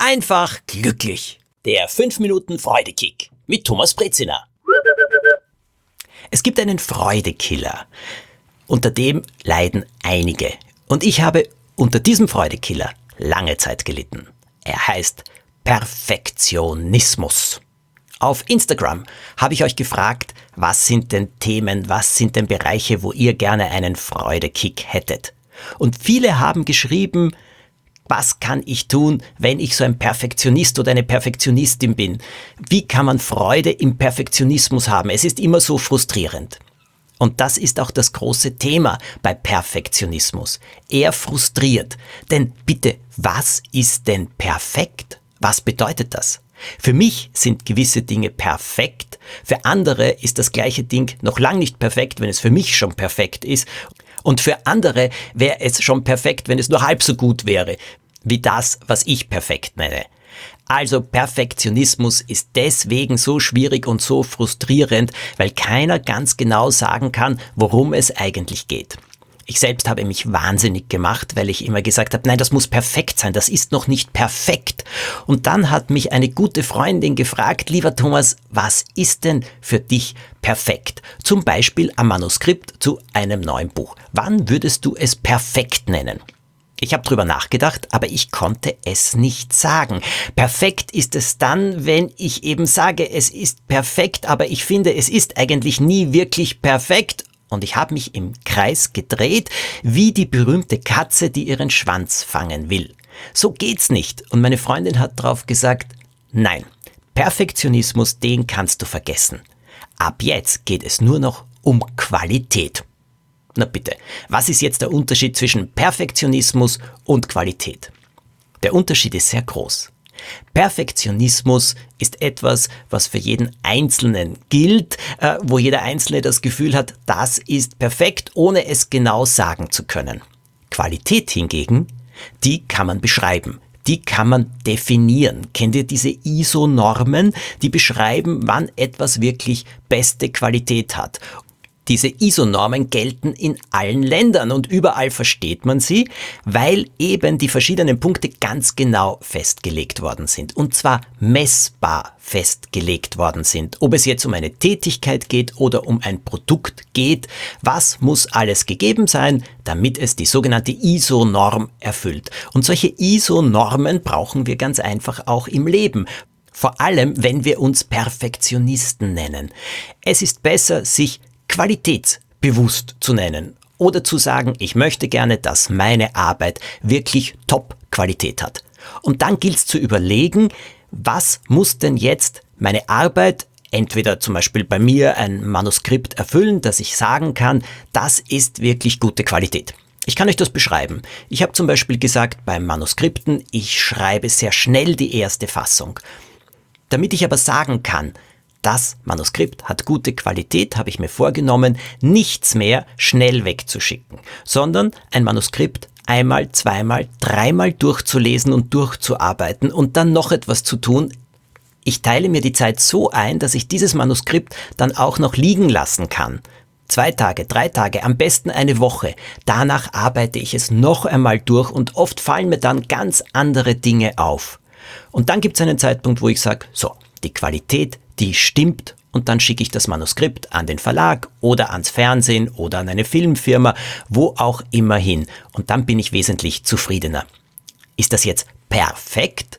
einfach glücklich. Der 5 Minuten Freudekick mit Thomas Brezina. Es gibt einen Freudekiller, unter dem leiden einige. Und ich habe unter diesem Freudekiller lange Zeit gelitten. Er heißt Perfektionismus. Auf Instagram habe ich euch gefragt, was sind denn Themen, was sind denn Bereiche, wo ihr gerne einen Freudekick hättet. Und viele haben geschrieben, was kann ich tun, wenn ich so ein Perfektionist oder eine Perfektionistin bin? Wie kann man Freude im Perfektionismus haben? Es ist immer so frustrierend. Und das ist auch das große Thema bei Perfektionismus. Er frustriert. Denn bitte, was ist denn perfekt? Was bedeutet das? Für mich sind gewisse Dinge perfekt. Für andere ist das gleiche Ding noch lang nicht perfekt, wenn es für mich schon perfekt ist. Und für andere wäre es schon perfekt, wenn es nur halb so gut wäre, wie das, was ich perfekt nenne. Also Perfektionismus ist deswegen so schwierig und so frustrierend, weil keiner ganz genau sagen kann, worum es eigentlich geht. Ich selbst habe mich wahnsinnig gemacht, weil ich immer gesagt habe, nein, das muss perfekt sein, das ist noch nicht perfekt. Und dann hat mich eine gute Freundin gefragt, lieber Thomas, was ist denn für dich perfekt? Zum Beispiel am Manuskript zu einem neuen Buch. Wann würdest du es perfekt nennen? Ich habe drüber nachgedacht, aber ich konnte es nicht sagen. Perfekt ist es dann, wenn ich eben sage, es ist perfekt, aber ich finde, es ist eigentlich nie wirklich perfekt. Und ich habe mich im Kreis gedreht, wie die berühmte Katze, die ihren Schwanz fangen will. So geht's nicht. Und meine Freundin hat darauf gesagt, nein, Perfektionismus, den kannst du vergessen. Ab jetzt geht es nur noch um Qualität. Na bitte, was ist jetzt der Unterschied zwischen Perfektionismus und Qualität? Der Unterschied ist sehr groß. Perfektionismus ist etwas, was für jeden Einzelnen gilt, wo jeder Einzelne das Gefühl hat, das ist perfekt, ohne es genau sagen zu können. Qualität hingegen, die kann man beschreiben. Die kann man definieren. Kennt ihr diese ISO-Normen, die beschreiben, wann etwas wirklich beste Qualität hat? Diese ISO-Normen gelten in allen Ländern und überall versteht man sie, weil eben die verschiedenen Punkte ganz genau festgelegt worden sind. Und zwar messbar festgelegt worden sind. Ob es jetzt um eine Tätigkeit geht oder um ein Produkt geht, was muss alles gegeben sein, damit es die sogenannte ISO-Norm erfüllt. Und solche ISO-Normen brauchen wir ganz einfach auch im Leben. Vor allem, wenn wir uns Perfektionisten nennen. Es ist besser, sich qualitätsbewusst zu nennen oder zu sagen, ich möchte gerne, dass meine Arbeit wirklich Top-Qualität hat. Und dann gilt es zu überlegen, was muss denn jetzt meine Arbeit, entweder zum Beispiel bei mir ein Manuskript erfüllen, dass ich sagen kann, das ist wirklich gute Qualität. Ich kann euch das beschreiben. Ich habe zum Beispiel gesagt, bei Manuskripten, ich schreibe sehr schnell die erste Fassung. Damit ich aber sagen kann, das Manuskript hat gute Qualität, habe ich mir vorgenommen, nichts mehr schnell wegzuschicken, sondern ein Manuskript einmal, zweimal, dreimal durchzulesen und durchzuarbeiten und dann noch etwas zu tun. Ich teile mir die Zeit so ein, dass ich dieses Manuskript dann auch noch liegen lassen kann. 2 Tage, 3 Tage, am besten eine Woche. Danach arbeite ich es noch einmal durch und oft fallen mir dann ganz andere Dinge auf. Und dann gibt es einen Zeitpunkt, wo ich sage, so, die Qualität, die stimmt und dann schicke ich das Manuskript an den Verlag oder ans Fernsehen oder an eine Filmfirma, wo auch immer hin. Und dann bin ich wesentlich zufriedener. Ist das jetzt perfekt?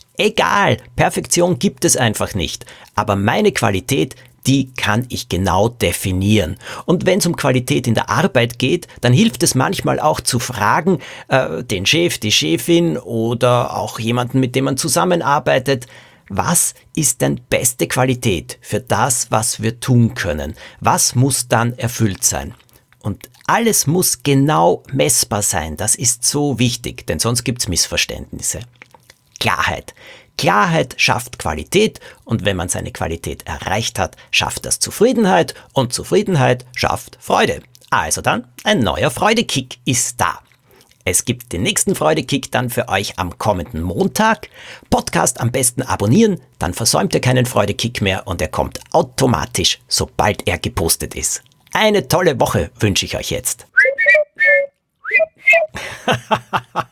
Egal, Perfektion gibt es einfach nicht. Aber meine Qualität, die kann ich genau definieren. Und wenn es um Qualität in der Arbeit geht, dann hilft es manchmal auch zu fragen, den Chef, die Chefin oder auch jemanden, mit dem man zusammenarbeitet, was ist denn beste Qualität für das, was wir tun können? Was muss dann erfüllt sein? Und alles muss genau messbar sein. Das ist so wichtig, denn sonst gibt's Missverständnisse. Klarheit. Klarheit schafft Qualität und wenn man seine Qualität erreicht hat, schafft das Zufriedenheit und Zufriedenheit schafft Freude. Also dann, ein neuer Freudekick ist da. Es gibt den nächsten Freudekick dann für euch am kommenden Montag. Podcast am besten abonnieren, dann versäumt ihr keinen Freudekick mehr und er kommt automatisch, sobald er gepostet ist. Eine tolle Woche wünsche ich euch jetzt.